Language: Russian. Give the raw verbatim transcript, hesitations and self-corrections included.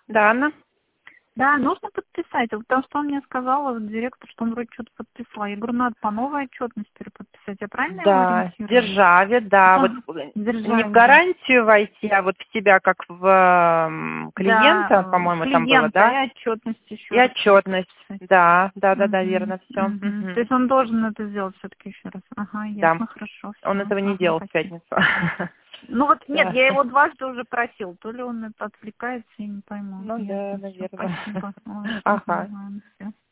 Да, Анна? Да, нужно подписать. Вот потому что он мне сказал, вот директор, что он вроде что-то подписал. Я говорю, надо по новой отчетности переподписать. Я правильно его Да, ориентирую? державе, да, вот Ага, не в державе, да. гарантию войти, а вот в тебя как в м, Да, клиента, э, по-моему, там было, клиента да? и отчетность И еще раз отчетность, переподписать. да, да, да, да, Угу, верно, все. угу. То есть он должен это сделать все-таки еще раз. Ага, Да, ясно, хорошо, он все. этого не Ага, делал в спасибо. пятницу. Ну вот нет, Да. я его дважды уже просил. То ли он это отвлекается, я не пойму. Ну да, Ясно, все, наверное. спасибо. Ой, ага, Ага. ладно, всё.